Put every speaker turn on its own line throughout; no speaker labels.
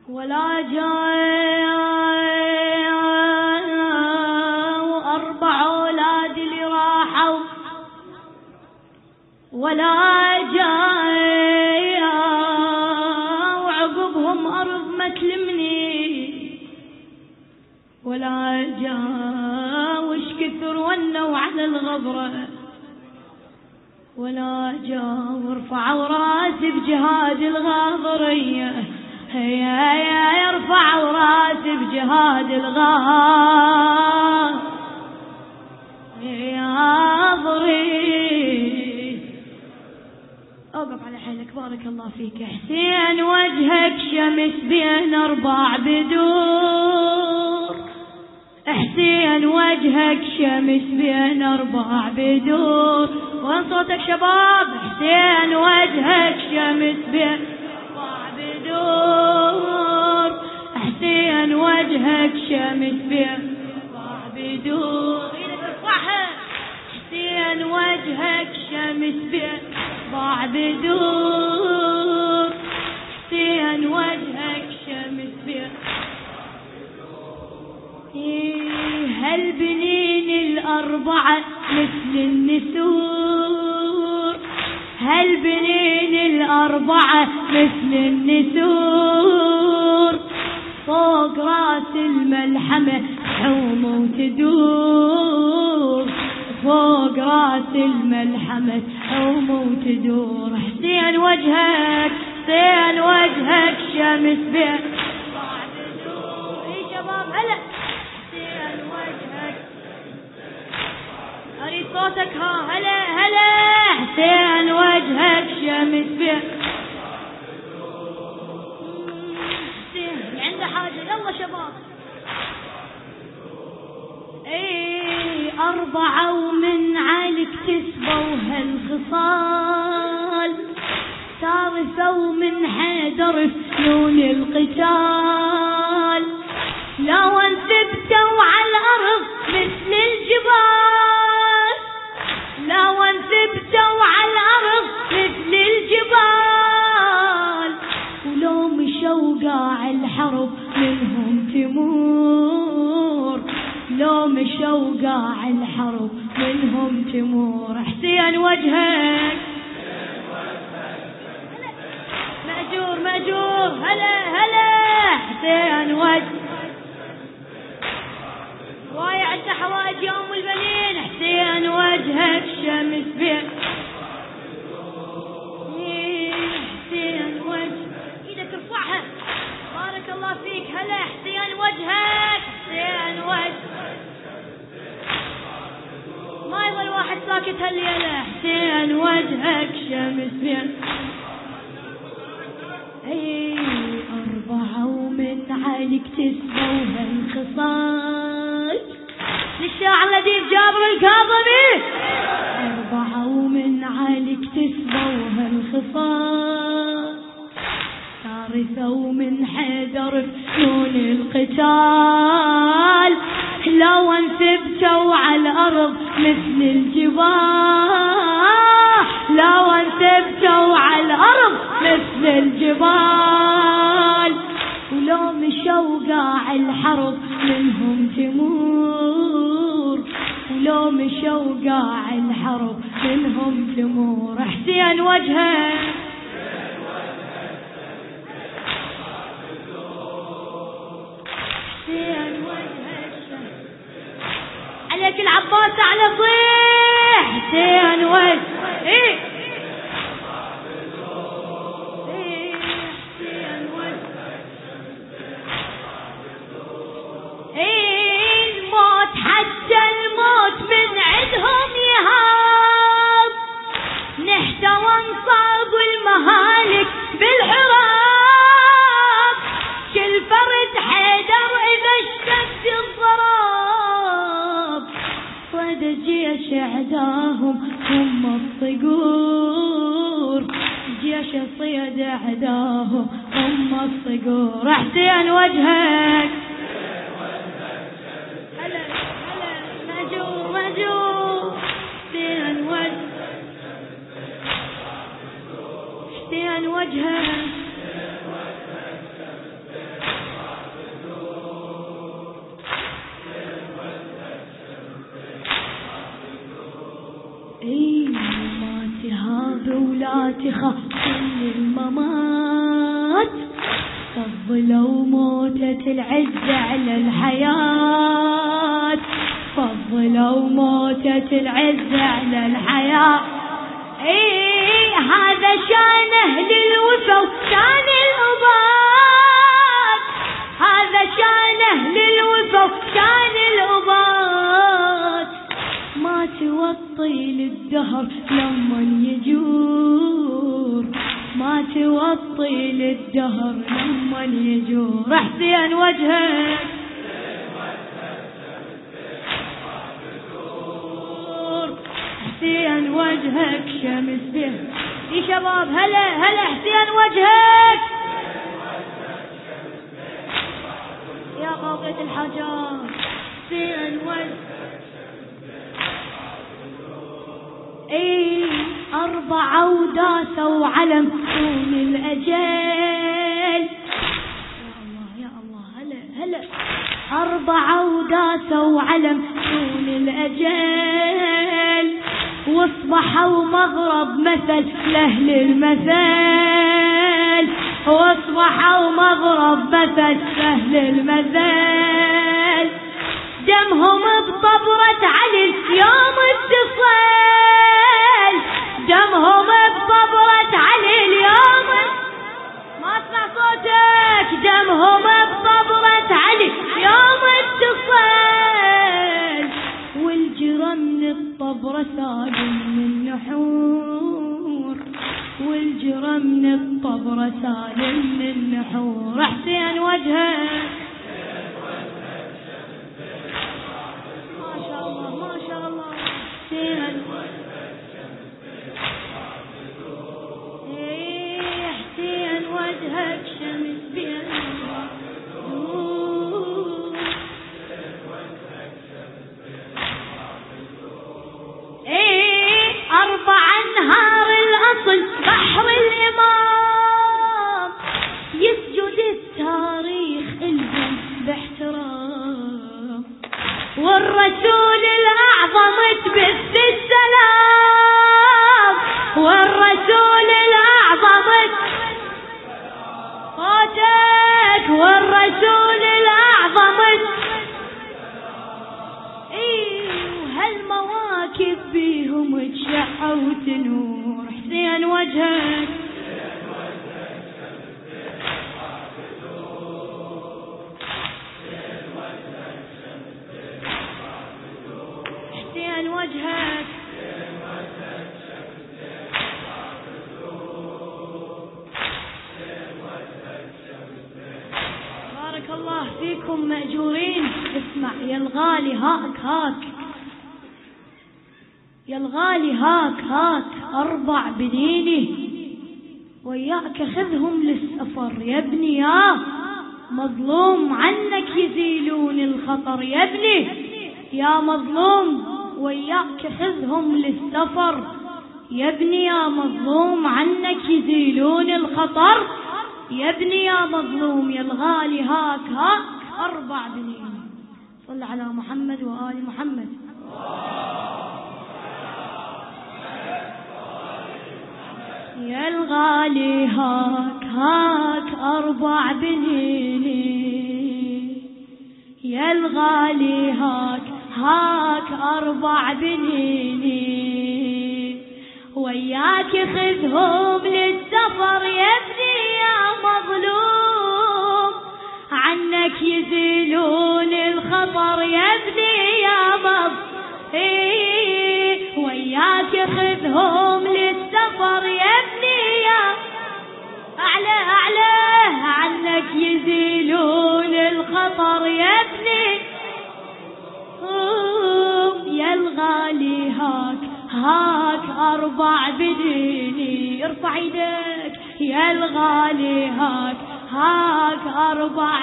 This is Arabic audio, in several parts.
ولا جاءوا 4 أولاد اللي راحوا، ولا جاءوا عقبهم أرض ما تلمني، ولا جاءوا ايش كثر ونوا على الغبرة، ولا جاءوا رفعوا راسي بجهاد الغاضرية، هيا يرفعوا راسي بجهاد الغاضري. اوقف على حيلك بارك الله فيك. حسين وجهك شمس بين 4 بدور، حسين وجهك شمس بين 4 بدور. وين صوتك شباب؟ حسين وجهك شمس بين 4 بدور، حسين وجهك شمس بين 4 بدور. حسين وجهك شمس بين 4 بدور، حسين وجهك شمس بين. هالبنين ال4 مثل النسور، هالبنين ال4 مثل النسور. فوق راس الملحمة تحوم وتدور، فوق راس الملحمة تحوم وتدور. حسين وجهك، حسين وجهك شمس بين 4 بدور. اي شباب هلا. حسين وجهك اريد صوتك ها. هلا هلا. حسين وجهك شمس بين. حسين عنده حاجة. يلا شباب. 4 ومن عليك تسبوا هالخصال، ثالثة ومن حيدر فنون القتال. لو انثبتوا على الأرض مثل الجبال، لو انثبتوا على الأرض مثل الجبال. ولو مشوا قاع الحرب منهم تمور، لو مشوا قاع الحرب منهم تمور. حسين وجهك مأجور مأجور. هلا هلا. حسين وجهك واي عنده حوائج يوم البنين. حسين وجهك شمس بين. حسين وجهك ايدك ارفعها بارك الله فيك. هلا. حسين وجهك، حسين وجهك ما يظل واحد ساكت هالليلة. حسين وجهك شمس بين. 4 ومن عليك تسبوا هالخصال. للشاعر لطيف جابر الكاظمي. 4 ومن عليك تسبوا هالخصال، ثالثة ومن حيدر فنون القتال. لو انثبتوا على الأرض مثل الجبال، لو انثبتوا على الأرض مثل الجبال. ولو مشوا قاع الحرب منهم تمور، ولو مشوا قاع الحرب منهم تمور. حسين وجهك حسين وجهك عليك العباس على صيح. حسين وجهك حسين وجهك الموت حتى الموت من عندهم يهاب. نحتوى انصاب المهالك بالحراب، كل فرد حيدر اذا اشتد الضراب. صيد جيش اعداهم هم الصقور، جيش صيد اعداهم هم الصقور. حسين وجهك هلا هلا. مأجور مأجور. حسين وجهك حسين وجهك تخافون الممات، فضلوا موتة العز على الحياة، فضلوا موتة العز على الحياة. هذا شان أهل الوفا وشان الأبات، هذا شان أهل الوفا وشان الأبات. ما توطي للدهر لمن يجور، ما توطي للدهر لمن يجور. حسين وجهك حسين وجهك شمس به. يا شباب هلا هلا حسين وجهك يا قاضية الحاجات. حسين وجهك 4 وداسوا علم دون الأجل. يا الله يا الله هلا هلا. 4 وداسوا علم دون الأجل، واصبحوا مغرب مثل لأهل المثل، واصبحوا مغرب مثل لأهل المثل. دمهم بطبرة علي اليوم اتصل، دمهم بطبرة علي اليوم. ما اسمع صوتك. دمهم بطبرة علي اليوم اتصل، والجرى من الطبرة سالم من نحور، والجرى من الطبرة سالم من نحور. حسين وجهك ما شاء الله ما شاء الله. حسين حسين وجهك شمس بين 4 أنهار الأصل بحر الإمام، يسجد التاريخ إلهم باحترام، والرسول الأعظم تبث السلام، والرسول الأعظم صوتك، والرسول الأعظم. وهالمواكب بيهم تشع وتنور. حسين وجهك حسين وجهك بارك الله فيكم مأجورين. اسمع يا الغالي هاك هاك، يا الغالي هاك هاك 4 بنيني وياك خذهم للسفر يا ابني، يا مظلوم عنك يزيلون الخطر يا ابني، يا مظلوم وياك خذهم للسفر يا ابني، يا مظلوم عنك يزيلون الخطر يا ابني، يا مظلوم. يا الغالي هاك هاك 4 بنين. صل على محمد وآل محمد. يا الغالي هاك هاك 4 بنيني، يا الغالي هاك هاك 4 بنيني، وياك خذهم للسفر يا ابني، يا مظلوم عنك يزيلون الخطر يا ابني، يا مظلوم. وياك خذهم للسفر يا ابني، يا أعلى أعلى عنك يزيلون الخطر يا ابني. يا الغالي هاك هاك 4 بنيني. ارفع يدك. يا الغالي هاك هاك 4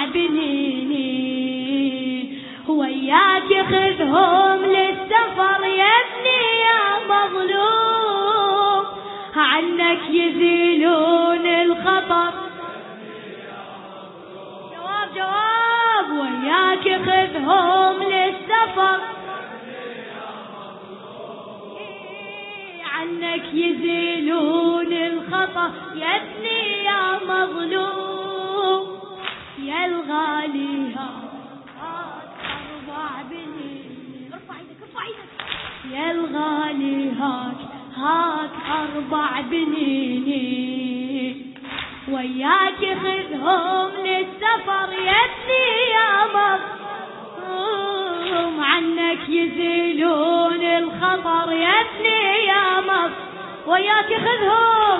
بنيني، وياك خذهم للسفر يا ابني، يا مظلوم عنك يزيلون الخطر. جواب جواب. وياك خذهم للسفر عنك يزيلون الخطر. الخطر يا ابني يا مظلوم يا الغالي هاك 4 بنين. ارفع ايدك ارفع ايدك. يا الغالي هاك 4 بنين وياك خذهم للسفر يا ابني يا مظلوم عنك يزيلون الخطر يا ابني يا مظلوم وياك خذهم.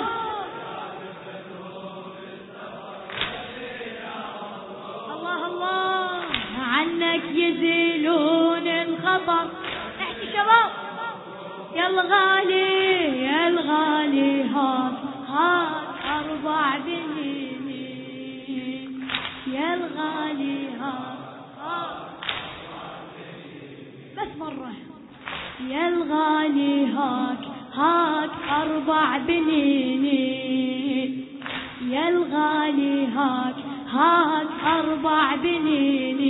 الله الله عنك يزيلون الخطر. احكي شباب. يا الغالي هاك 4 بنين يا الغالي هاك بس مرة. يا الغالي هاك 4 بنين يا الغالي هاك 4 بنين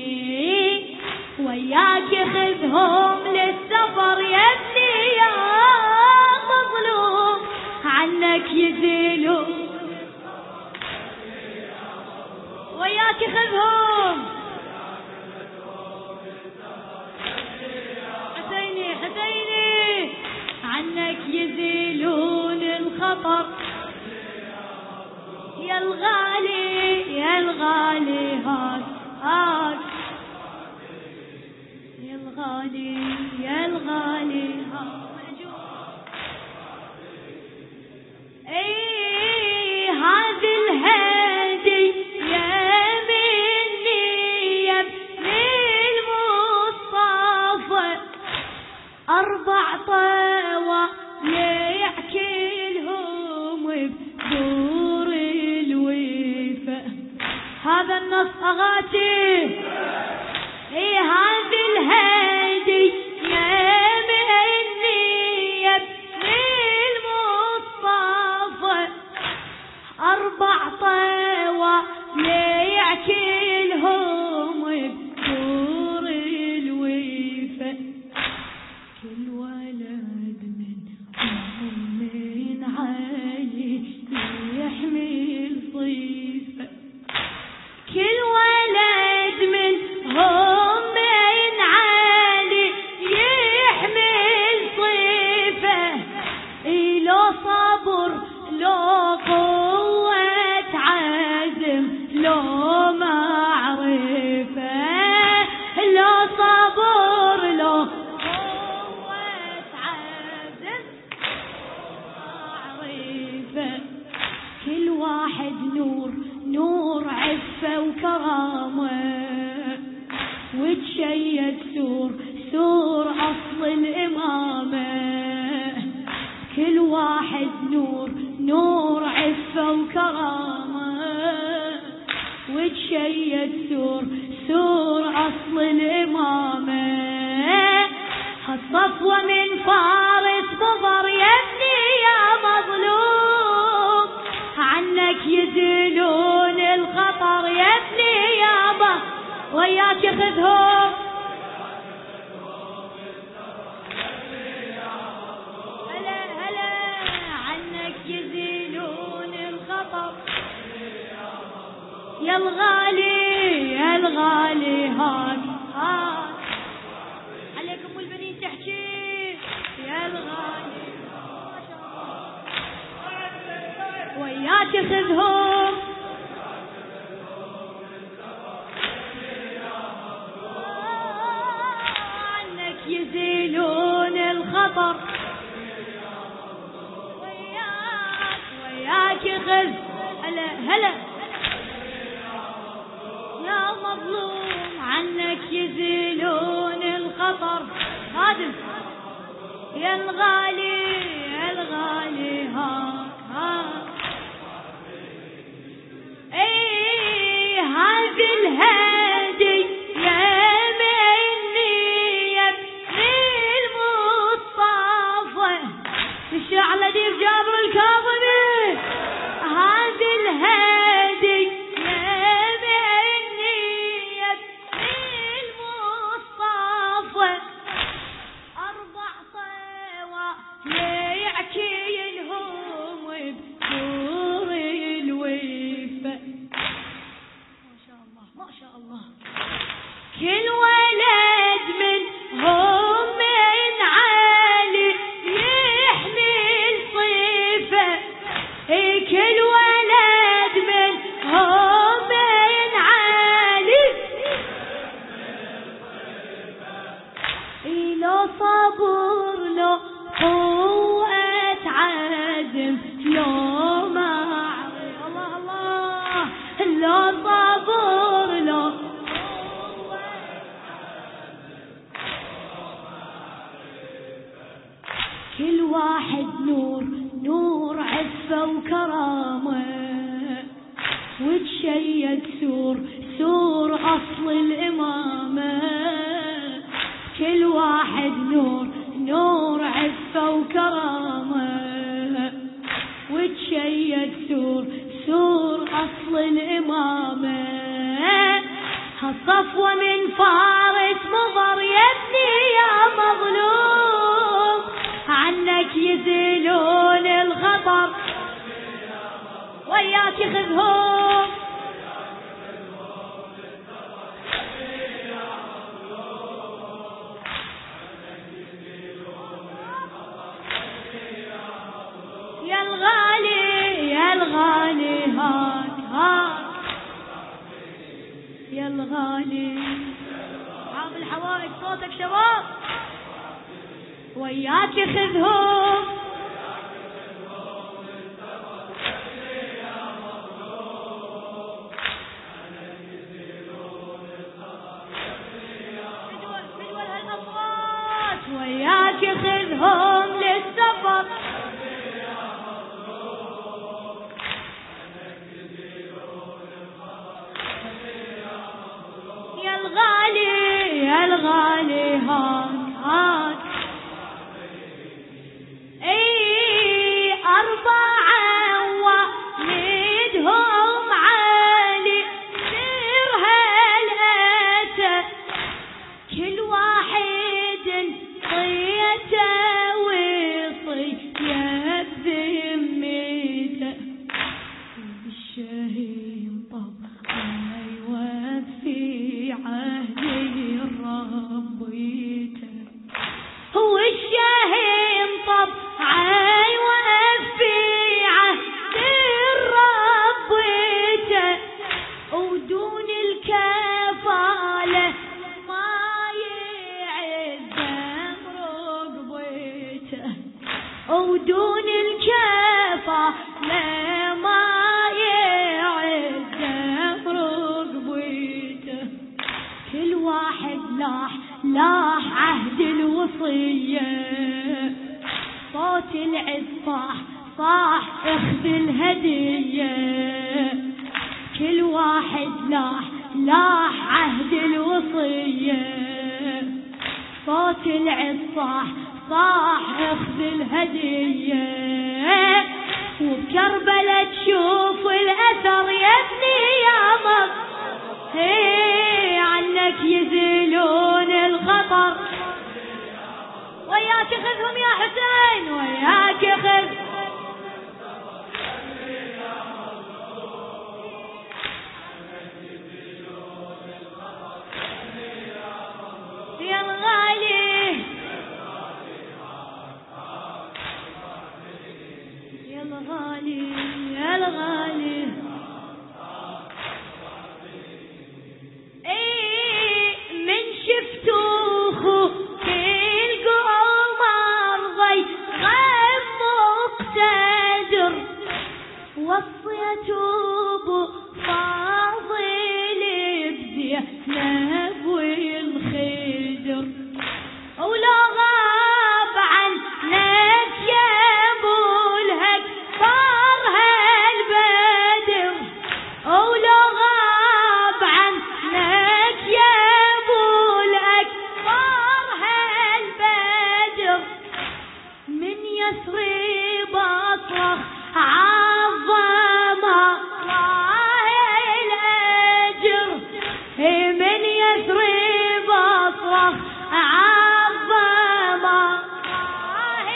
وياك خذهم للسفر يا ابني يا مظلوم عنك يزيلون وياك خذهم. حسيني عنك يزيلون الخطر يا الغالي هاك يا الغالي هاك. اي هذه الهدي يا مني يا ابن المصطفى 4 طوالع كلهم بدور الوفا. هذا النص اغاتي. اي هذه الهدي يا مني يا ابن المصطفى 4 طوالع كلهم بدور الوفا. كل ولد من علي يحمل صيفه. كل ولد منهم من علي يحمل صيفه. لو صبر لو قوة عزم لو معرفة. لو صبر لو قوة عزم معرفة. كل واحد نور عفة وكرامة وتشيد سور أصل الإمامة. كل واحد نور عفة وكرامة وتشيد سور أصل الإمامة. هالصفوة من فارس مضر يا ابني يا مظلوم عنك يزيلون الخطر يا ابني يابا وياك خذهم. هلا عنك يزيلون الخطر يا الغالي هاك عليكم والبنين تحكي. يا الغالي ما شاء الله وياك خذهم. عنك يزيلون الخطر وياك خذ. هلا يا مظلوم عنك يزيلون الخطر. خادم يا الغالي هاك. اي هذه الهدي يا مني يا ابن المصطفى. الشعر لديف جابر الكاظمي. هذه الهدي يا مني يا ابن المصطفى 4 طوالع كلهم كل ولد منهم من عالي يحمل صفة، كل ولد منهم من عالي لو صبر لو قوة عزم لو ما الله الله لو صبر لو كل واحد نور نور عفة وكرامة وتشيد سور سور أصل الإمامة، كل واحد نور نور عفة وكرامة وتشيد سور سور أصل الإمامة، هالصفوة من فارس مضر يا ابني يا مظلوم عنك يزيلون الخطر وياك خذهم يا الغالي يا الغالي هاك هاك يا الغالي عام الحوائج صوتك شباب وياك خذهم مجول هالأصوات وياك خذهم للسفر يا الغالي يا الغالي هاك هاك أربعة ومدهم عالي سير هالأتى كل واحد طيته وصية بذمته الشهيم طبعا يوفي عهدي ربيته هو الشهيم طبعا ودون الكفالة ما يعزم رقبته ودون الكفالة ما يعزم رقبته كل واحد لاح عهد الوصية صوت العز صاح اخذ الهدية كل واحد لاح عهد الوصية صوت العز صاح اخذ الهدية وبكربلة تشوف الأثر يا ابني يا مصر عنك يزيلون الخطر وياك خذهم يا حسين وياك خذ يا الغالي يا الغالي يا الغالي من شفتوه كل قمر ضي غم مقتدر وصيته بفاضل بزينب والخدر ولو غاب عنك يا ابو الهك صار هالبدر ولو غاب عنك يا ابو الهك صار هالبدر من يثرب اصرخ عظم الله الاجر من يثرب اصرخ عظم الله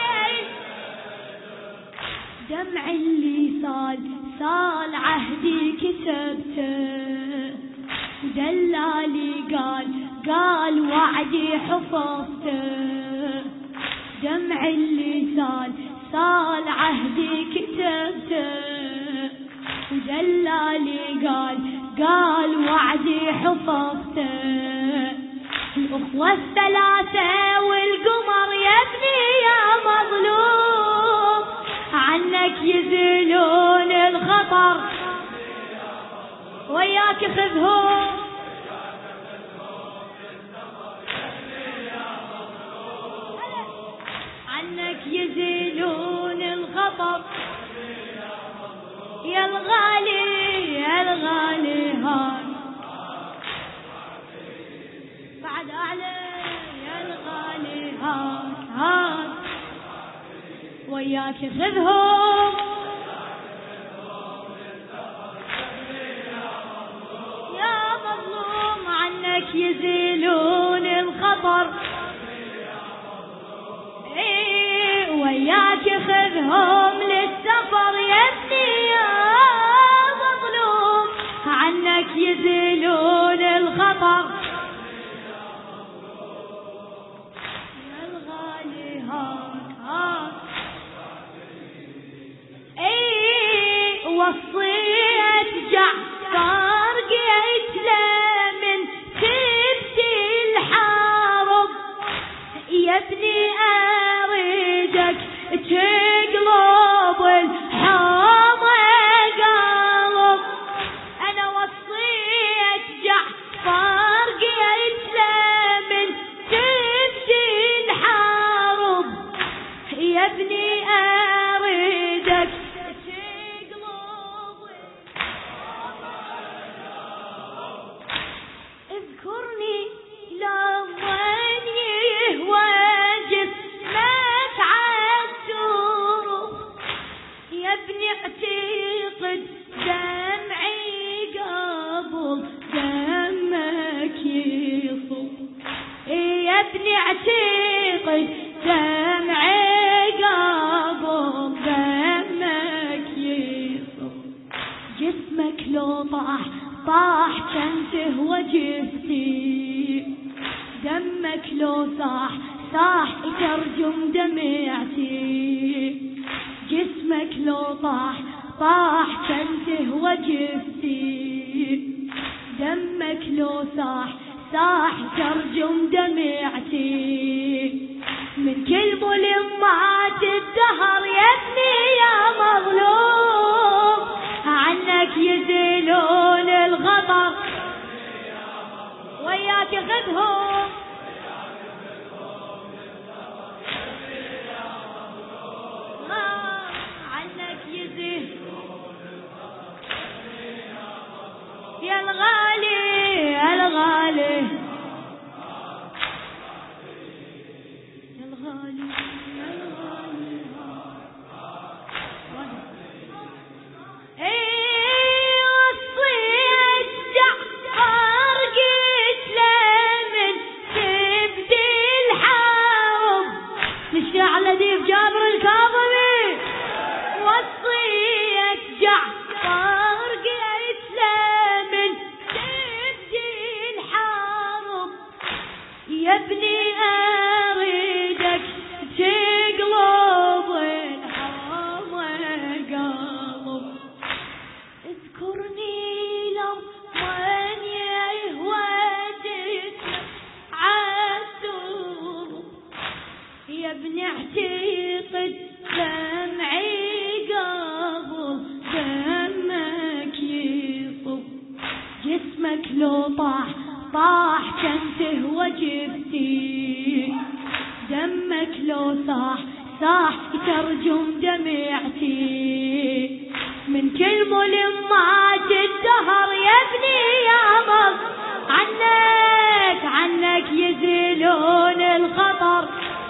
دمع اللي سال عهدي كتبته ودلالي قال وعدي حفظته، دمع اللسان سال عهدي كتبته، وجلالي قال وعدي حفظته، الأخوة الثلاثة والقمر يا ابني يا مظلوم، عنك يزيلون الخطر وياك خذهم، عنك يزيلون الخطر يا الغالي يا الغالي هان بعد أعلى يا الغالي هان وياك خذهم يا مظلوم، عنك يزيلون الخطر وياك خذهم للسفر يا ابني يا مظلوم، عنك يزيلون الخطر يا الغالي هاك وصيت جعفر قيت له من تبدي الحرب يا ابني أريدك تقلب الحرب قلب، أنا وصيت جعفر قيت له من تبدي الحرب يا ابني أريدك تقلب اذكرني لمن يهوى جسمك عالترب يا ابني اعتقد دمعي قبل دمك يصب، يا ابني اعتقد دمعي قبل دمك يصب، جسمك لو طاح كان تهوى جثتي، دمك لو صاح يترجم دمعتي، جسمك لو طاح كان تهوى جثتي، دمك لو صاح ترجم دمعتي، من كل ظلمات الدهر يا ابني يا مظلوم، عنك يزيلون الخطر وياك خذهم عنك يزيلون يا الغالي يا الغالي يا الغالي يا الغالي وصيت جعفر قلت له من تبدي الحرب للشاعر لطيف جابر الكاظمي، وصيت جعفر قلت له من تبدي الحرب يا ابني أريدك تقلب الحرب قلب، اذكرني لو من يهوى جسمك عالترب يا ابني اعتقد دمعي قبل دمك يصب، جسمك لو طاح كان تهوى جثتي، دمك لو صاح يترجم دمعتي، من كل ملمات الدهر يا ابني يا مظ، عنك يزيلون الخطر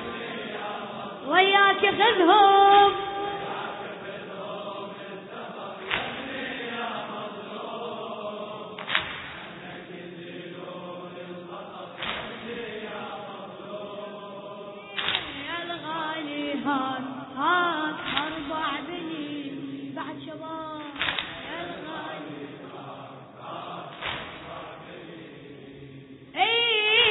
وياك خذهم يا الغالي هات 4 بنين بعد شباب يا الغالي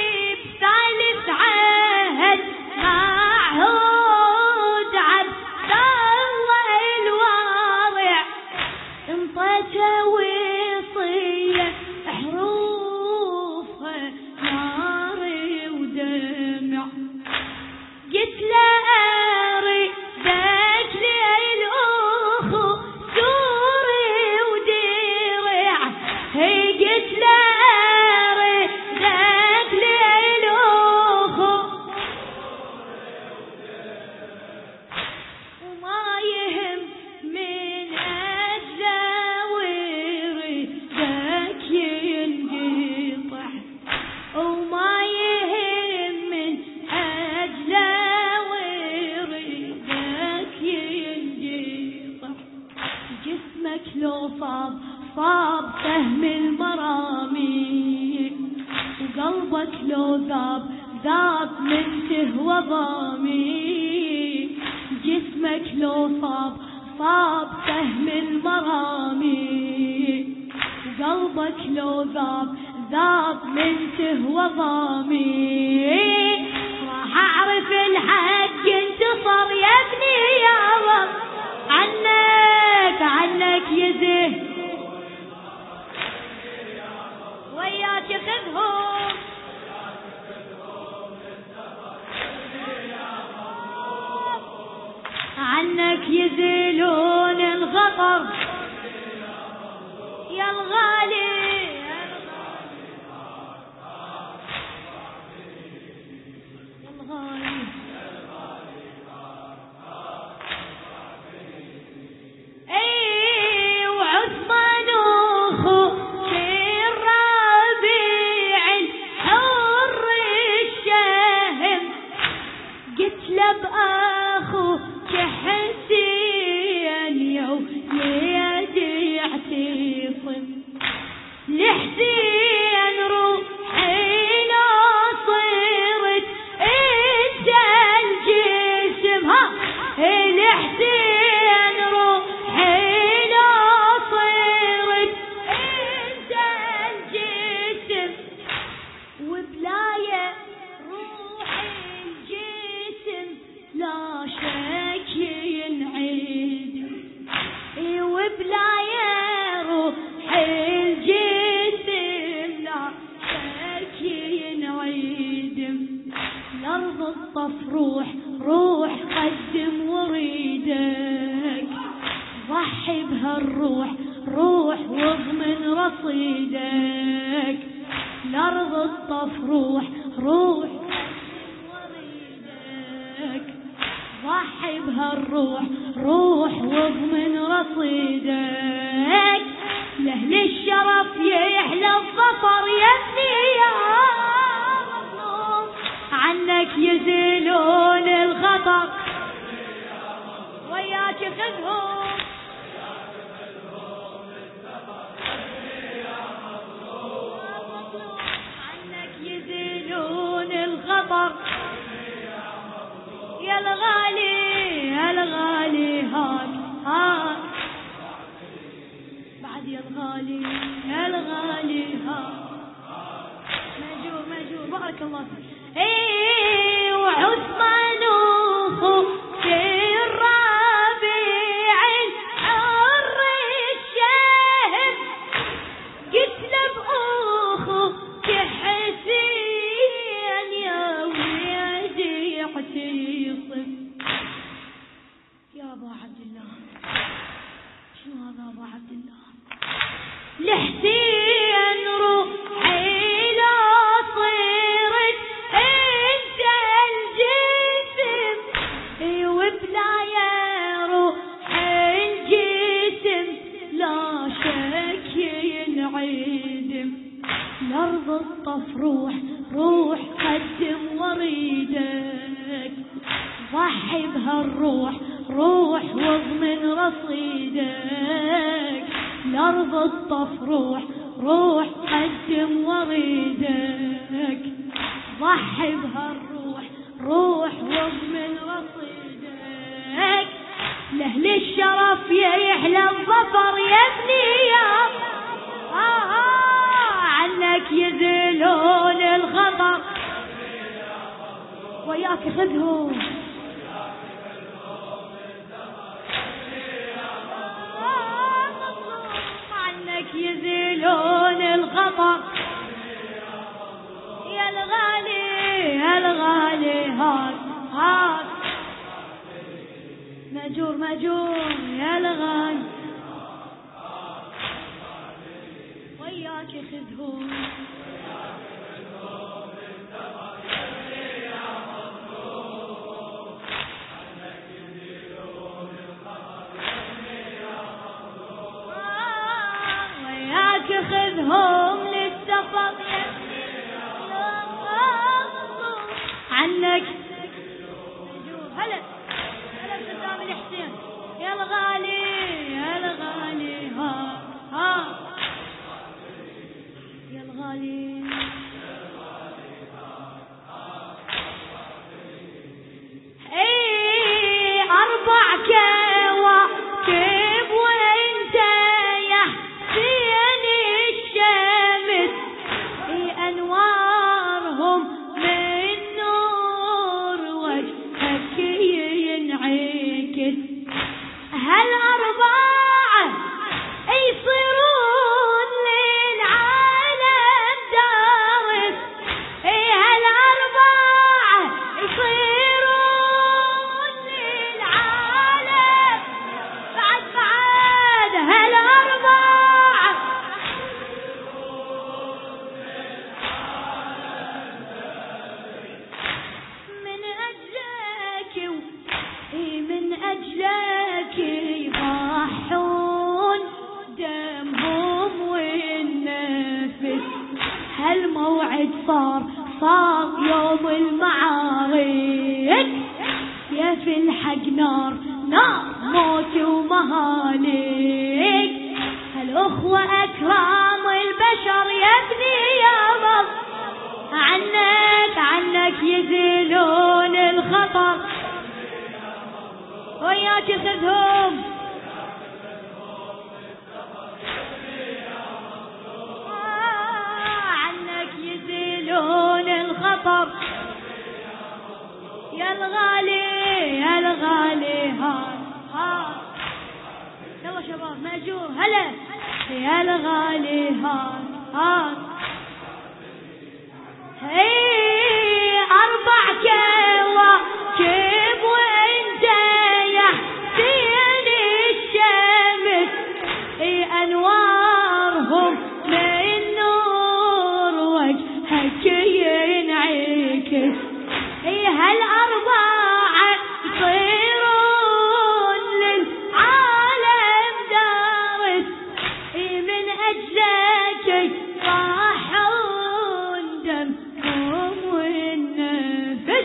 لو ذاب من تهوى ضامي، جسمك لو صاب سهم المرامي، وقلبك لو ذاب من تهوى ضامي، راح اعرف الحق انتصر يا ابني يا رب، عنك يزه وياك خذهم عنك يزيلون الخطر يا الغالي روح قدم وريدك، ضحي بهالروح واضمن رصيدك، لأرض الطف روح وريدك، ضحي بهالروح واضمن رصيدك، لأهل الشرف يحلى الظفر يا ابني يا مظلوم، عنك يزيلون الخطر وياك خذهم عنك يزيلون الخطر يا الغالي هاك بعد يا الغالي هاك ماجور بارك الله فيك. وعثمان اخو في الربيع الحر الشاهد، قتل باخو كحسين يا وليدي اعتصم يا ابا عبد الله. شنو هذا ابا عبد الله؟ لحسين روحي لا صيرت انت الجسم، وبلا يا روح الجسم لا شك ينعدم، لأرض الطف روح قدم وريدك، ضحي بهالروح واضمن رصيدك، لأرض الطف روح قدم وريدك، ضحي بهالروح واضمن رصيدك، لأهل الشرف يحلى الظفر يا ابني يا عنك يزيلون الخطر وياك خذهم يزيلون الخطر يا الغالي هاك ماجور يا الغالي وياك خذهم خذهم للسفر عنك هلا قدام الحسين يا الغالي ها يا الغالي هالموعد صار يوم المعارك، سيف الحق نار موت ومهالك. هالأخوة أكرام البشر يا ابني يا رب، عنك يزيلون الخطر، وياك خذهم عنك يزيلون الخطر. يا الغالي هان يلا شباب مأجور هلا. يا الغالي هان هي 4 كواكب وانت يا حسين الشمس، انوارهم من نور وجهك ينعكس. هال4 يصيرون للعالم دارس، من اجلك راحون دمهم والنفس.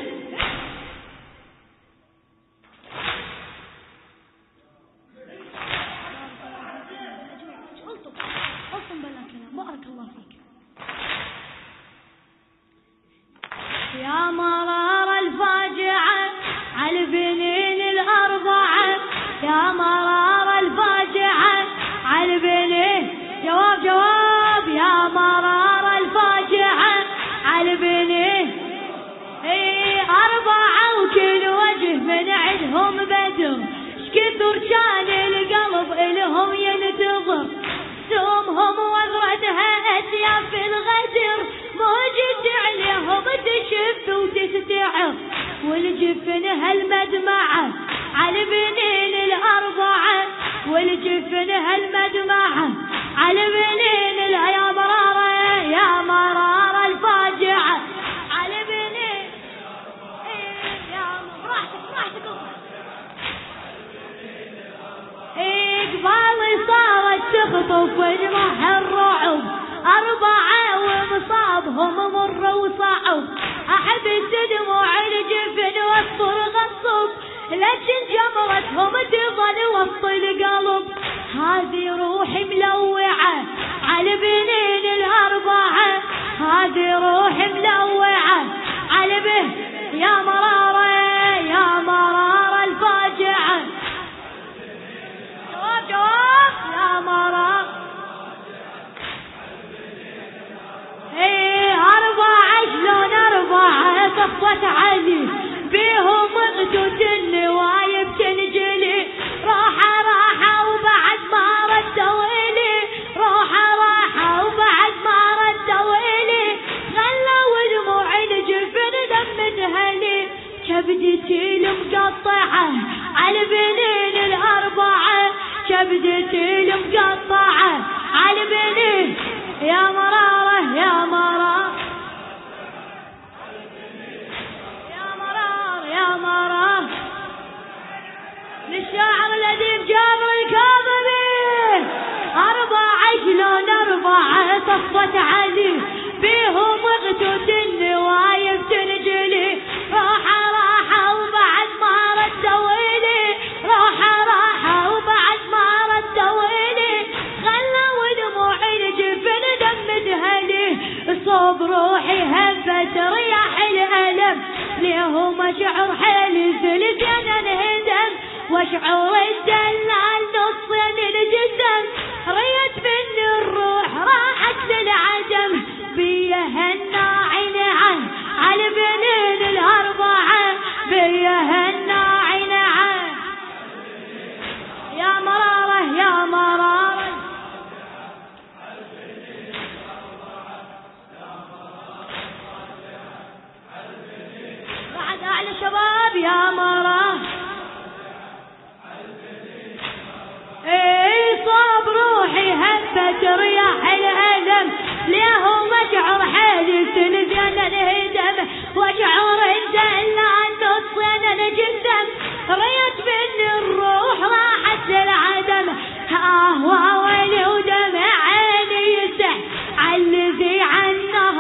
ألطم بلا كلام، بارك الله فيك. يا مرار الفاجعة على البنين ال4، يا مرار الفاجعة على البنين. جواب يا مرار الفاجعة على البنين. 4 وكل وجه من عندهم بدر، شكثر كان القلب إلهم ينتظر. سومهم وغردها أسياف الغدر، موجد عليهم تشف وتستعر. والجفن هالمدمعة على بنين ال4، والجفن هالمدمعة على بنين يا مرارة الفاجعة على بنين. يا راحتك قبالي صارت تخطف وجمح الرعب، 4 ومصابهم مر وصعب. أحبس دموع الجفن والصرخ الصب، لكن جمرتهم تظل وسط القلب. هذه روحي ملوعة على بنين ال4، هذه روحي ملوعة على به. يا مرارة الفاجعة. جواب يا مرارة. 4 شلون 4 صفوة علي، بيهم غدود النوايب تنجلي. راحة وبعد ما ردوا إلي، راحة وبعد ما ردوا إلي. خلوا دموع الجفن دمتها لي، كبدتي المقطعة على بنين ال4، كبدتي المقطعة على بنين. يا مرارة للشاعر الأديب جابر الكاظمي. 4 شلون 4 صفوة علي، بيهم غدود النوايب تنجلي. راحة وبعد ما ردوا إلي، راحة وبعد ما ردوا إلي. خلوا دموع الجفن دمتها لي، صوب روحي هبت رياح الألم. ليهم أشعر حيل زلزال انهدم، واشعر الدلال نصين الجسم. ريت مني الروح راحت للعدم، بيها الناعي نعم على بنين ال4، بيها الناعي نعم. يا مرارة بعد أعلى شباب. يا مرارة صاب روحي هبت رياح الألم. ليهم أشعر حالي سلزان الهدم، وأشعر الدلال نصين الجسم. ريت مني الروح راحت للعدم، ويلي ودمع عيني يسح عالذي عنه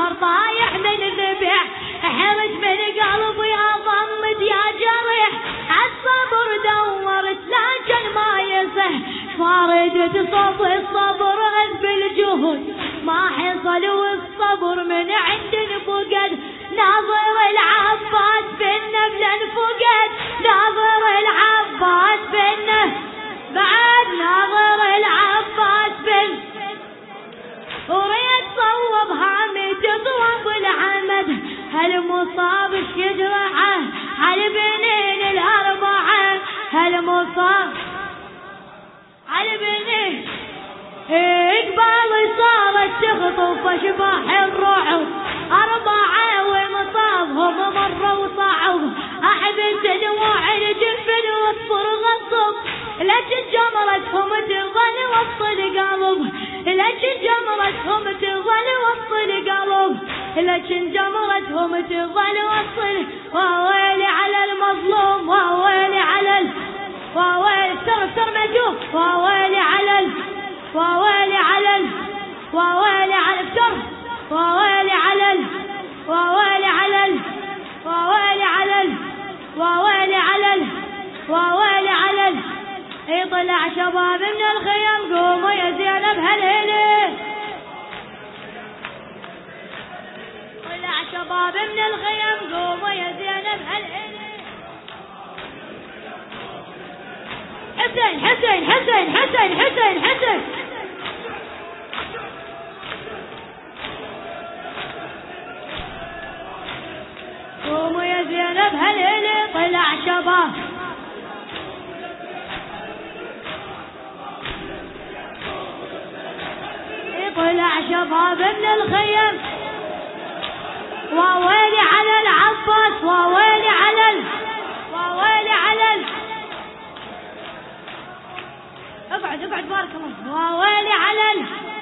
حلمت من قلبي أضمد يا جرح عالصبر دورت لكن ما يصح فاردت صوب الصبر غذب الجهد ما حصل والصبر من عند فقد ناظر العباس بالنبل انفقد ناظر العباس بالنبل بعد ناظر العباس وريد صوب حامد ضرب العمد هالمصاب شجرعه هالبنين الأربعة هالمصاب هالبنين اقبال صارت تخطف اشباح الرعب أربعة ومصابهم مروا وصعب أحبس دموع الجفن واصفر غصب لكن جمرتهم تظل وسط القلب لكن جمرتهم تظل وسط القلب لكن جمرتهم تظل وسط وويلي على المظلوم وويلي على وويلي افتر مجوب وويلي على وويلي على وويلي على افتر وويلي على وويلي على وويلي على وويلي على وويلي على يطلع شباب من الخيام قوموا يا زينب هالهيلة طلع شباب من الخيام قوموا يا زينب هالهيلة حسين حسين حسين حسين حسين حسين قوموا يا زينب هالهيلة طلع شباب طلع شباب من الخيم وويلي على العباس وويلي على وويلي على اقعد بارك الله وويلي على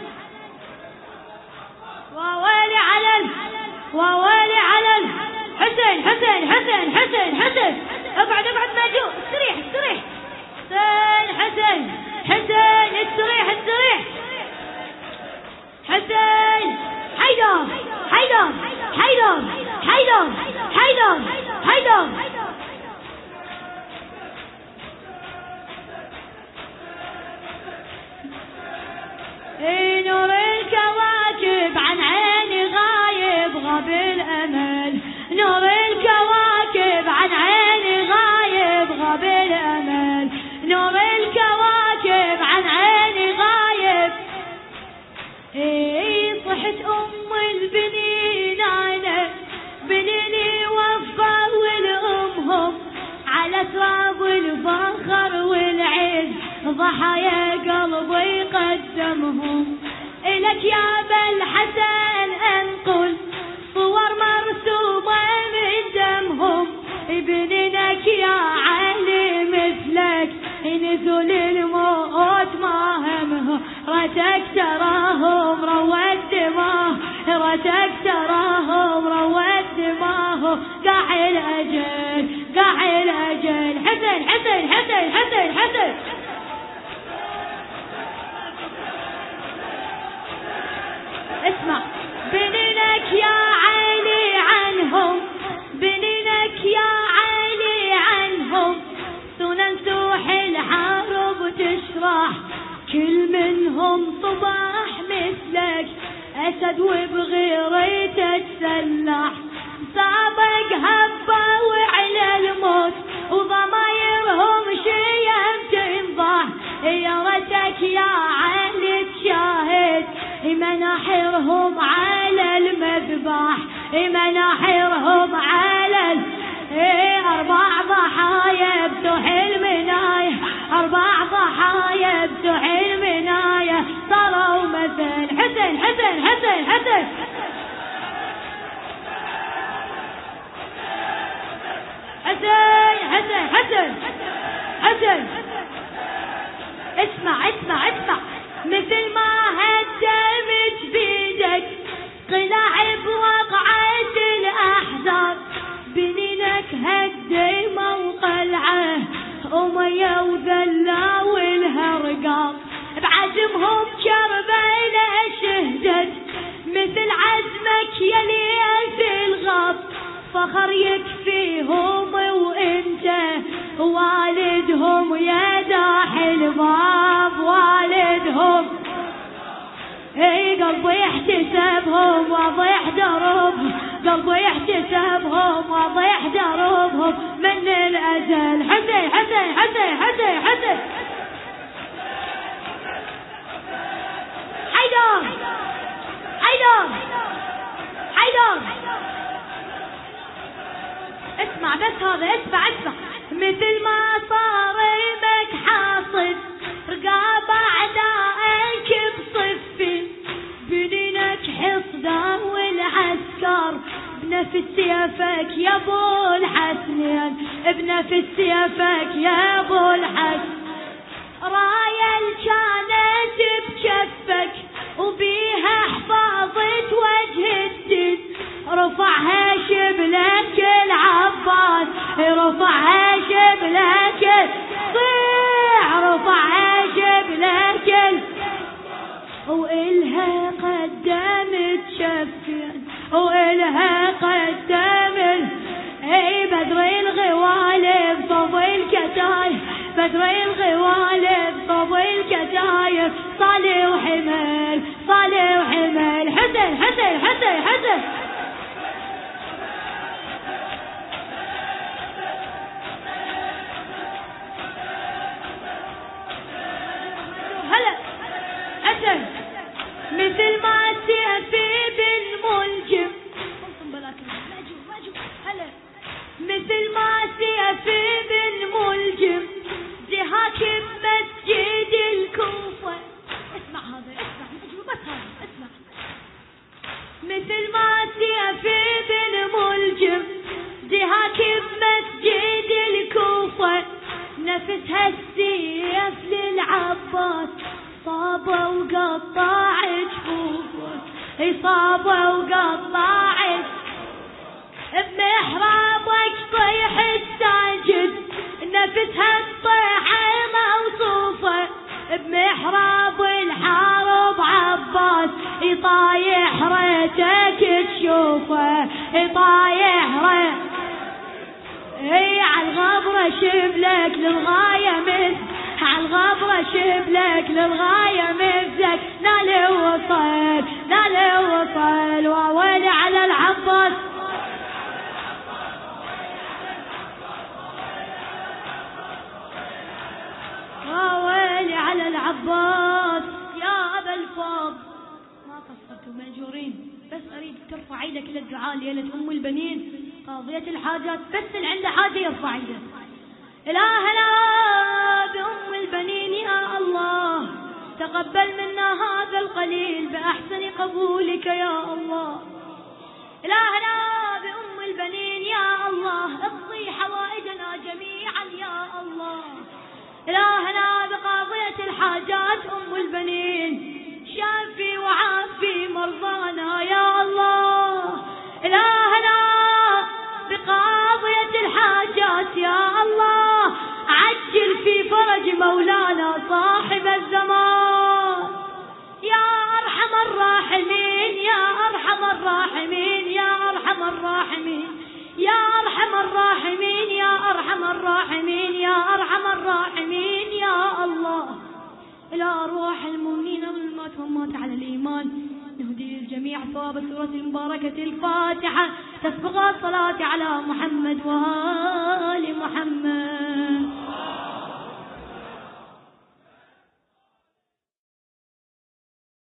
وويلي على وويلي على حسين حسين حسين حسين حسين اقعد ماجو استريح حسين حسين استريح حسين حيدر نور الكواكب عن عيني غايب غاب الأمل نور الكواكب عن عيني غايب غاب الأمل نور الكواكب عن عيني غايب صحت البنين انا بنيني وفى والامهم على تراب الفخر والعز ضحايا قلبي قدمهم الك يا بالحسن انقل صور مرسومه من دمهم ابنك يا علي مثلك نزل الموت ما همه رتك تراهم روت دماه رتك تراهم روت دماه قاع الأجل حسين اسمع بنينك يا علي عنهم بنينك يا علي عنهم سنن سوح الحرب تشرح كل منهم صباح مثلك أسد وبغيري تتسلح سابق هبة وعلى الموت وضمايرهم شيم تنضح يا رتك يا علي تشاهد مناحرهم على المذبح مناحرهم على أربع ضحايا بتوح المناية أربع ضحايا بتوح المناية صاروا مثل حسين اسمع مثل ما هدمت بيدك قلع بوقعة الأحزاب بنينك هدي موقلعه أمية وذلا والهرقاب بعزمهم كربلاء شهدت مثل عزمك يا ليل في الغاب فخر يكفيهم وانت والدهم يا داحي الباب والدهم. اي قلبي يحتسبهم واضح دربهم، قلبي يحتسبهم واضح دربهم من الازل. حسين حسين حسين حسين حسين حيدر حيدر حيدر. اسمع بس هذا، اسمع اسمع. مثل ما صار بك حاصد رقاب اعدائك بصفي، بنينك حصدا والعسكر بنفس سيفك يا ابو الحسنين، بنفس سيفك يا ابو الحسن. راية كانت بكفك وبيها حفاظة وجه الدين، رفعها شبلك العباس، رفعها شبلك صيح، رفعها شبلك وإلها قدمت شفين، وإلها قدمت. اي بدر الغوالب صوب الكتايب، بدر الغوالب صوب الكتايب، صالي وحمل صالي وحمل. حسين حسين حسين حسين. هلا حسين. مثل ما سيفي بالملجم، مثل ما سيفي بالملجم زهاك بمسجد الكوفة. اسمع هذا، اسمع بس هذا، اسمع. مثل ما سيفي بالملجم زهاك بمسجد الكوفة، نفسها السيف للعباس صابه وقطع جفوفه، صابه وقطع بمحرابك طيح الساجد، نفسها الطيحة موصوفة. بمحراب الحارب عباس يطايح ريتك تشوفه، يطايح ريتك. هي عالغبرة شبلك للغاية مز، عالغبرة شبلك للغاية مزك. نالي وصل نالي وصل وويلي على العباس. ويلي على العباس يا أبا الفاضل. ما قصرتوا مأجورين، بس أريد ترفع ايدك للدعاء ليلة أم البنين قاضية الحاجات، بس اللي عنده حاجة يرفع ايده. إلهنا بأم البنين يا الله تقبل منا هذا القليل بأحسن قبولك يا الله. إلهنا بأم البنين يا الله اقضي حوائجنا جميعا يا الله. إلهنا بقاضية الحاجات أم البنين شافي وعافي مرضانا يا الله. إلهنا بقاضية الحاجات يا الله عجل في فرج مولانا صاحب الزمان. يا أرحم الراحمين يا أرحم الراحمين يا أرحم الراحمين يا أرحم الراحمين يا أرحم الراحمين يا أرحم الراحمين يا الله. إلى أرواح المؤمنين والمات والمات على الإيمان نهدي للجميع ثواب سورة المباركة الفاتحة تسبق الصلاة على محمد وآل محمد.